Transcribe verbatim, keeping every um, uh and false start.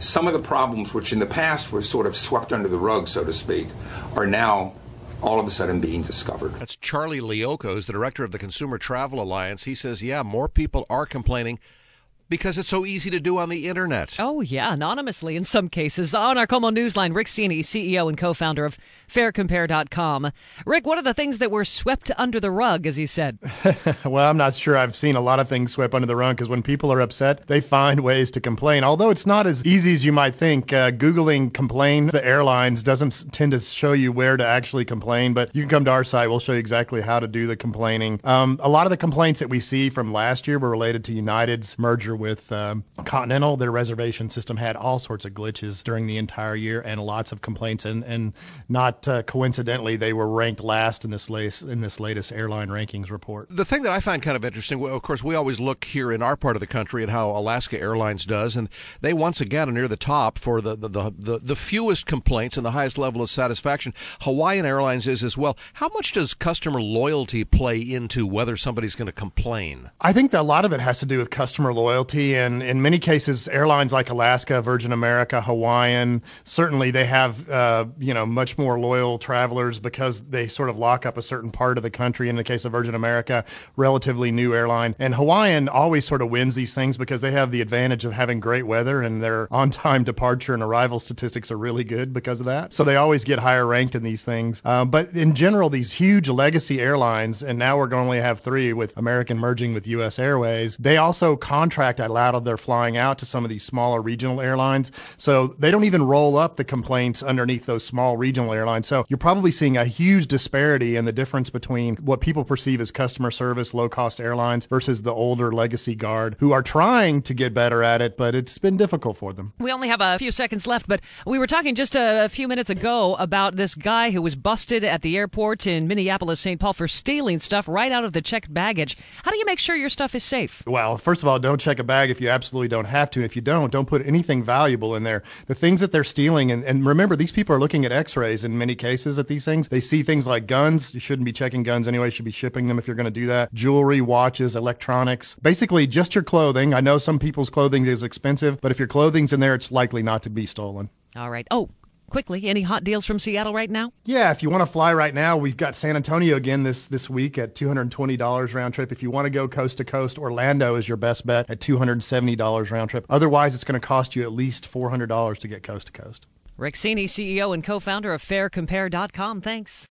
some of the problems which in the past were sort of swept under the rug, so to speak, are now all of a sudden being discovered. That's Charlie Liocco, who's the director of the Consumer Travel Alliance. He says, yeah, more people are complaining because it's so easy to do on the internet. Oh, yeah, anonymously in some cases. On our KOMO Newsline, Rick Cini, C E O and co-founder of Fair Compare dot com. Rick, what are the things that were swept under the rug, as he said? Well, I'm not sure I've seen a lot of things swept under the rug, because when people are upset, they find ways to complain. Although it's not as easy as you might think. Uh, Googling complain the airlines doesn't tend to show you where to actually complain, but you can come to our site. We'll show you exactly how to do the complaining. Um, a lot of the complaints that we see from last year were related to United's merger with um, Continental. Their reservation system had all sorts of glitches during the entire year and lots of complaints. And, and not uh, coincidentally, they were ranked last in this, latest, in this latest airline rankings report. The thing that I find kind of interesting, well, of course, we always look here in our part of the country at how Alaska Airlines does, and they once again are near the top for the, the, the, the, the fewest complaints and the highest level of satisfaction. Hawaiian Airlines is as well. How much does customer loyalty play into whether somebody's going to complain? I think that a lot of it has to do with customer loyalty, and in many cases, airlines like Alaska, Virgin America, Hawaiian, certainly they have uh, you know much more loyal travelers because they sort of lock up a certain part of the country. In the case of Virgin America, relatively new airline, and Hawaiian always sort of wins these things because they have the advantage of having great weather, and their on-time departure and arrival statistics are really good because of that. So they always get higher ranked in these things. Um, but in general, these huge legacy airlines, and now we're going to only have three with American merging with U S Airways, they also contract a lot of their flying out to some of these smaller regional airlines. So they don't even roll up the complaints underneath those small regional airlines. So you're probably seeing a huge disparity in the difference between what people perceive as customer service, low-cost airlines versus the older legacy guard who are trying to get better at it, but it's been difficult for them. We only have a few seconds left, but we were talking just a, a few minutes ago about this guy who was busted at the airport in Minneapolis, Saint Paul for stealing stuff right out of the checked baggage. How do you make sure your stuff is safe? Well, first of all, don't check a bag if you absolutely don't have to. If you don't, don't put anything valuable in there. The things that they're stealing, and, and remember, these people are looking at x-rays in many cases at these things. They see things like guns. You shouldn't be checking guns anyway. You should be shipping them if you're going to do that. Jewelry, watches, electronics, basically just your clothing. I know some people's clothing is expensive, but if your clothing's in there, it's likely not to be stolen. All right. Oh, quickly, any hot deals from Seattle right now? Yeah, if you want to fly right now, we've got San Antonio again this, this week at two hundred twenty dollars round trip. If you want to go coast to coast, Orlando is your best bet at two hundred seventy dollars round trip. Otherwise, it's going to cost you at least four hundred dollars to get coast to coast. Rick Cini, C E O and co-founder of Fair Compare dot com. Thanks.